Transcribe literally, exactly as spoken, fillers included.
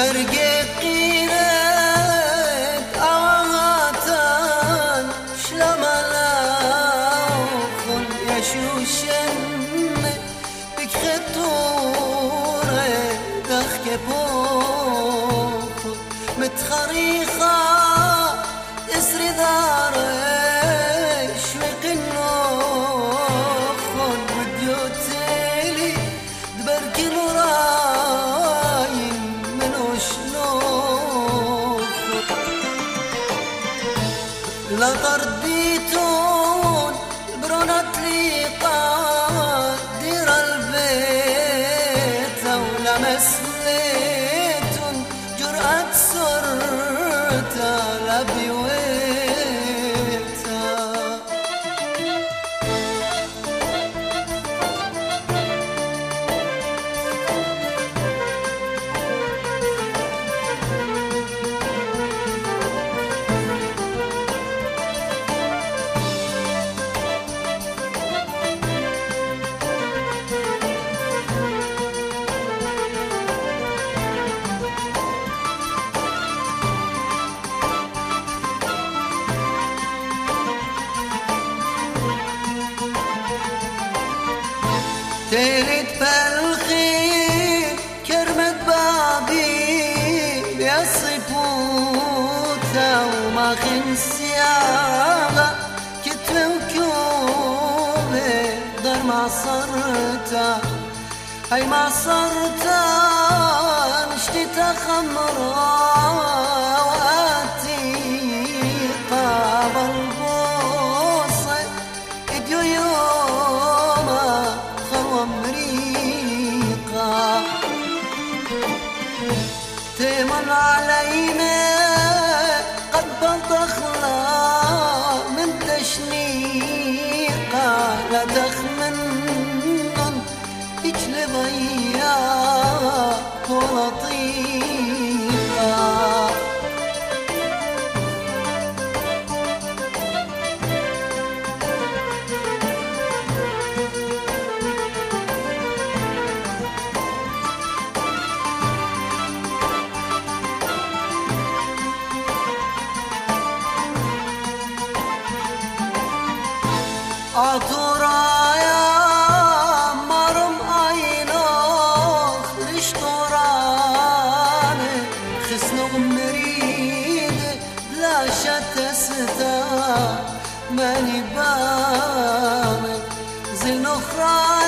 برقي قيرت أواتان شلما لوخن يشوشن بك خطورة دخك بوخ متخريخة اسري دارش وقنوخن وديوتيلي دبركي نوراين منوش نوخ لا ترديتون برونت لي قادر البيت ولا مسليتون جرأة سرتا لبيويتا تيرت بالخير كرمت بابي بيصفوتا وما خنسياغا كتب وكوبي دار ما صرتا هاي ما صرتا نشتي تخمرا واتي قابل بوصي اديو يوما أمريكا تمن علينا قد بطخنا من تشنيقا لا تخمنن اجلب اياه ولطيقا Aturaya marım aynox riştorane xisnum meride la şatesta mani bame zil noxra